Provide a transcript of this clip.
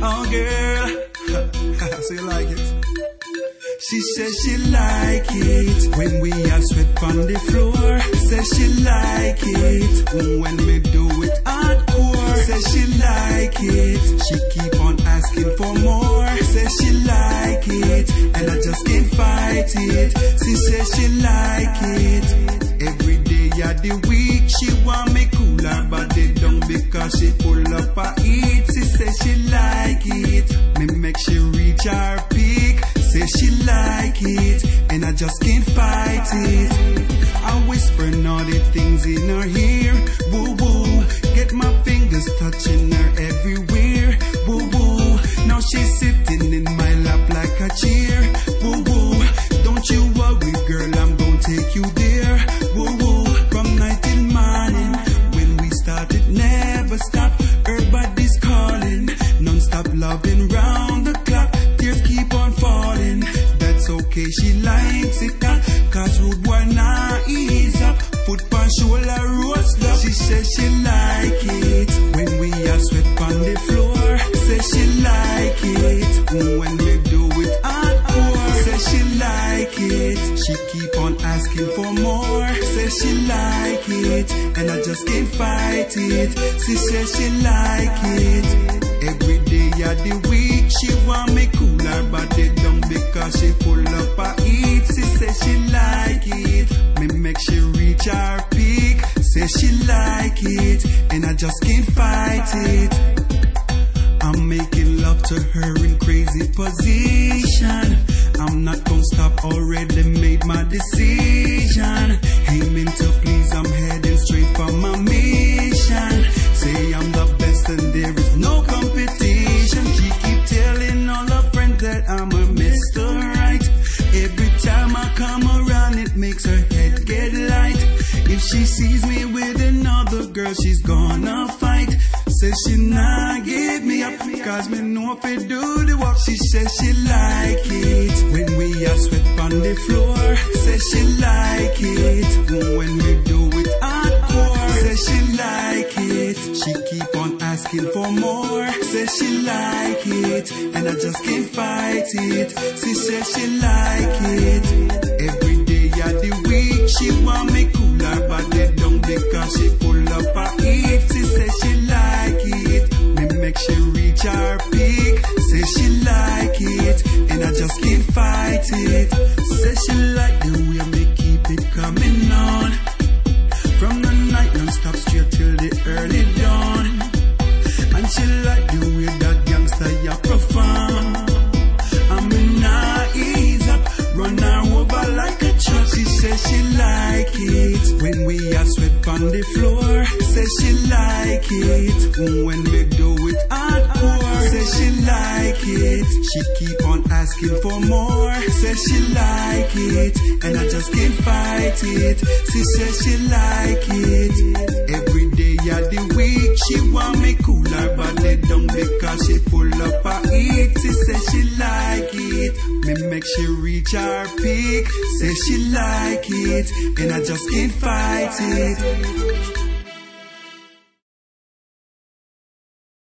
Oh girl, so you like it? She says she like it when we have sweat on the floor. Says she like it when we do it hardcore. Says she like it, she keep on asking for more. Says she like it, and I just can't fight it. She says she like it every day of the week. She want me cool her body down because she pull up her eat. She says she like it, me make she reach her peak. Say she like it, and I just can't fight it. I whispering all the things in her ear. Woo woo, get my fingers touching her everywhere. Woo woo, now she's sitting in my lap like a chair. Woo woo, don't you worry girl, I'm gonna take you there. Woo woo, from night till morning, when we started never stop. Her body's calling, non-stop loving round the clock. Tears keep on falling, that's okay, she likes it. Cause rude boy now ease up, foot on shoulder roast up. She says she like it when we have sweat on the floor. Says she like it when we do it hardcore. Says she like it, she keep on asking for more. Says she like it, and I just can't fight it. She says she like it every day of the week. She want me cool her body down because she pull up her eat. She says she like it, me make she reach her peak. Says she like it, and I just can't fight it. I'm making love to her in crazy position. I'm not gonna stop, already made my decision. Aiming to please, I'm heading straight for my mission. Say I'm the best and there is no competition. She keep telling all her friends that I'm a Mr. Right. Every time I come around it makes her head get light. If she sees me with another girl she's gonna fight. Says she nah give me up, cause me know if it do the work. She says she like it when we have sweat on the floor. Says she like it when we do it hardcore. Says she like it, she keep on asking for more. Says she like it, and I just can't fight it. She says she like it every day of the week. She want me cool her body down because she pull up her eat. She says she like it, me make she reach her peak. Says she like it, and I just can't fight it. Says she like the way me keep it coming on, from the night non-stop straight till the early dawn. And she like the way that gangster ya perform. I'm in her ease up, run her over like a truck. She says she like it when we have sweat on the floor. Says she like it when we do it hardcore. Says she like it, she keep on asking for more. Says she like it, and I just can't fight it. She says she like it every day of the week. She want me cool her body down because she pull up her eat. She says she like it, me make she reach her peak. Says she like it, and I just can't fight it.